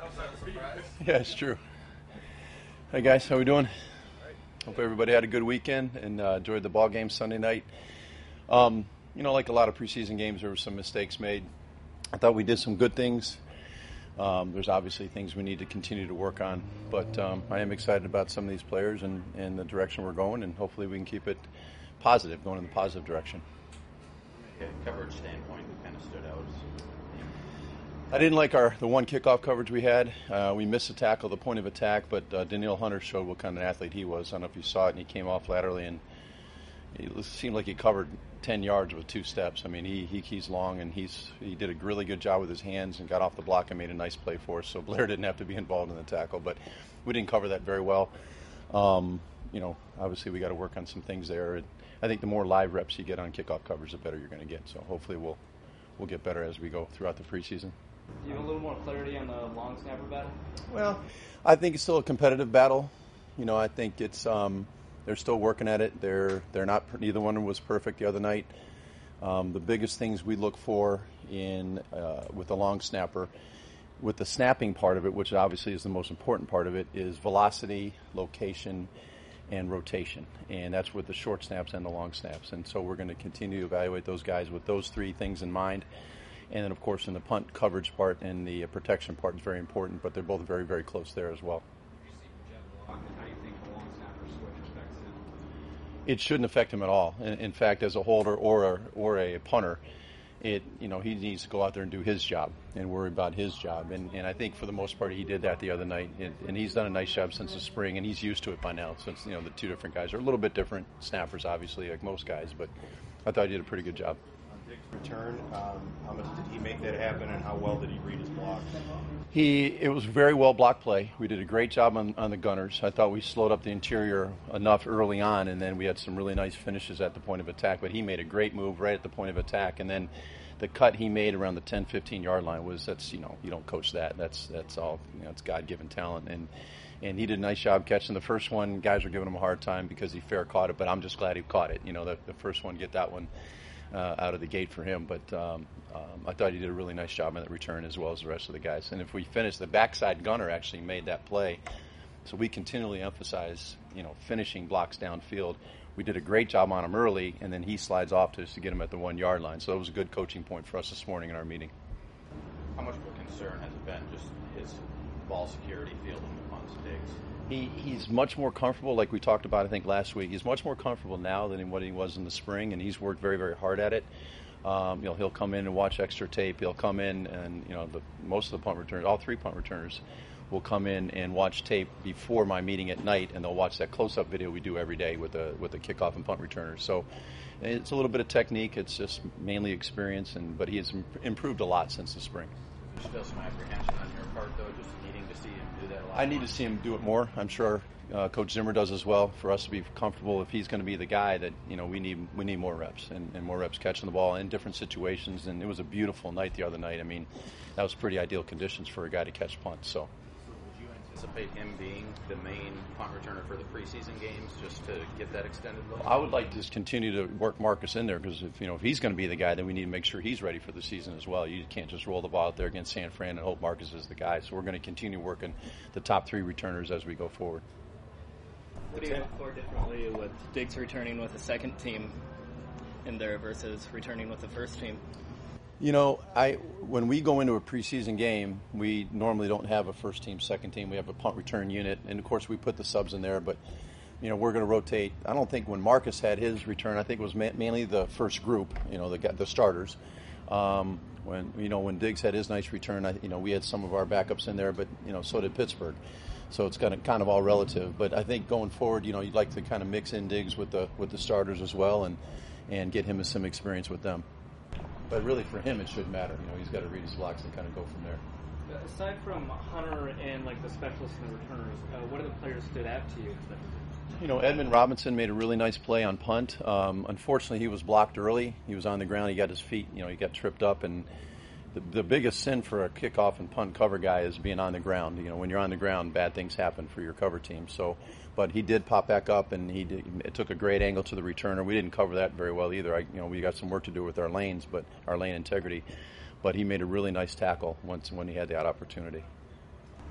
Yeah, it's true. Hey guys, how we doing? Hope everybody had a good weekend and enjoyed the ball game Sunday night. Like a lot of preseason games, there were some mistakes made. I thought we did some good things. There's obviously things we need to continue to work on, but I am excited about some of these players and the direction we're going, and hopefully we can keep it positive, going in the positive direction. Coverage standpoint, what kind of stood out? I didn't like the one kickoff coverage we had. We missed a tackle, the point of attack, but Daniil Hunter showed what kind of athlete he was. I don't know if you saw it, and he came off laterally, and it seemed like he covered 10 yards with 2 steps. I mean, he's long, and he did a really good job with his hands and got off the block and made a nice play for us. So Blair didn't have to be involved in the tackle, but we didn't cover that very well. Obviously we got to work on some things there. And I think the more live reps you get on kickoff coverage, the better you're going to get. So hopefully we'll get better as we go throughout the preseason. Do you have a little more clarity on the long snapper battle? Well, I think it's still a competitive battle. I think it's they're still working at it. They're not. Neither one was perfect the other night. The biggest things we look for with the long snapper, with the snapping part of it, which obviously is the most important part of it, is velocity, location, and rotation. And that's with the short snaps and the long snaps. And so we're going to continue to evaluate those guys with those 3 things in mind. And then, of course, in the punt coverage part and the protection part is very important, but they're both very, very close there as well. How do you think the long snapper switch affects him? It shouldn't affect him at all. In fact, as a holder or a punter, he needs to go out there and do his job and worry about his job. And I think for the most part he did that the other night. And he's done a nice job since the spring, and he's used to it by now. Since the 2 different guys are a little bit different snappers, obviously, like most guys, but I thought he did a pretty good job. Return, how much did he make that happen, and how well did he read his blocks? It was very well blocked play. We did a great job on the gunners. I thought we slowed up the interior enough early on, and then we had some really nice finishes at the point of attack. But he made a great move right at the point of attack, and then the cut he made around the 10-15 yard line you don't coach that. That's all it's God-given talent, and he did a nice job catching the first one. Guys were giving him a hard time because he fair caught it, but I'm just glad he caught it. The first one, get that one out of the gate for him, but I thought he did a really nice job on that return as well as the rest of the guys. And if we finish, the backside gunner actually made that play, so we continually emphasize finishing blocks downfield. We did a great job on him early, and then he slides off to get him at the 1 yard line. So that was a good coaching point for us this morning in our meeting. How much of a concern has it been, just his ball security fielding the punts, Diggs? He's much more comfortable, like we talked about, I think, last week. He's much more comfortable now than what he was in the spring, and he's worked very, very hard at it. He'll come in and watch extra tape. He'll come in and, most of the punt returners, all 3 punt returners, will come in and watch tape before my meeting at night, and they'll watch that close-up video we do every day with the kickoff and punt returners. So it's a little bit of technique. It's just mainly experience, but he has improved a lot since the spring. There's still some apprehension on your part, though, just needing to see him do that a lot. I need to see him do it more. I'm sure Coach Zimmer does as well, for us to be comfortable if he's going to be the guy that we need more reps and more reps catching the ball in different situations. And it was a beautiful night the other night. I mean, that was pretty ideal conditions for a guy to catch punts. So would you anticipate him being the main punt returner for the preseason games, just to get that extended look? I would like to just continue to work Marcus in there, because if he's going to be the guy, then we need to make sure he's ready for the season as well. You can't just roll the ball out there against San Fran and hope Marcus is the guy. So we're going to continue working the top 3 returners as we go forward. What do you look for differently with Diggs returning with the second team in there versus returning with the first team? When we go into a preseason game, we normally don't have a first team, second team. We have a punt return unit, and of course we put the subs in there. But we're going to rotate. I don't think when Marcus had his return, I think it was mainly the first group, the starters. When Diggs had his nice return, we had some of our backups in there, but so did Pittsburgh. So it's kind of all relative. But I think going forward, you'd like to kind of mix in Diggs with the starters as well, and get him some experience with them. But really, for him, it shouldn't matter. He's got to read his blocks and kind of go from there. Aside from Hunter and the specialists and the returners, what other players stood out to you? Edmund Robinson made a really nice play on punt. Unfortunately, he was blocked early. He was on the ground. He got his feet. He got tripped up. And the biggest sin for a kickoff and punt cover guy is being on the ground. When you're on the ground, bad things happen for your cover team. But he did pop back up, and it took a great angle to the returner. We didn't cover that very well either. We got some work to do with our lanes, but our lane integrity. But he made a really nice tackle when he had that opportunity.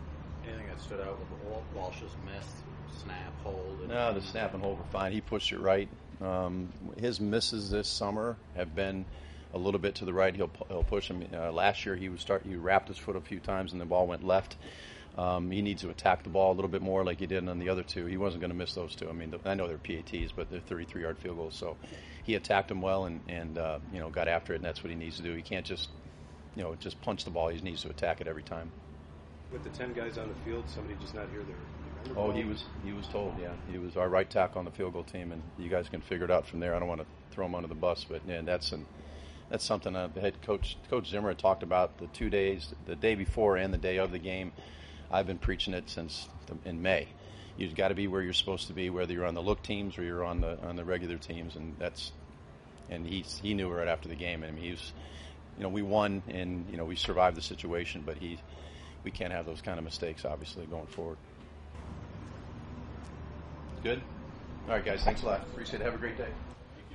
that stood out with Walsh's miss, snap, hold? No, the snap and hold were fine. He pushed it right. His misses this summer have been a little bit to the right. He'll push him. Last year he wrapped his foot a few times and the ball went left. He needs to attack the ball a little bit more like he did on the other two. He wasn't going to miss those two. I mean, I know they're PATs, but they're 33-yard field goals. So he attacked them well and got after it, and that's what he needs to do. He can't just punch the ball. He needs to attack it every time. With the 10 guys on the field, somebody just not hear their Oh, he was told, yeah. He was our right tackle on the field goal team, and you guys can figure it out from there. I don't want to throw him under the bus, but yeah, that's something the head coach Zimmer had talked about the 2 days, the day before and the day of the game. I've been preaching it since in May. You've got to be where you're supposed to be, whether you're on the look teams or you're on the regular teams, and he knew right after the game. I mean, we won and we survived the situation, but we can't have those kind of mistakes, obviously, going forward. Good? All right, guys, thanks a lot. Appreciate it. Have a great day.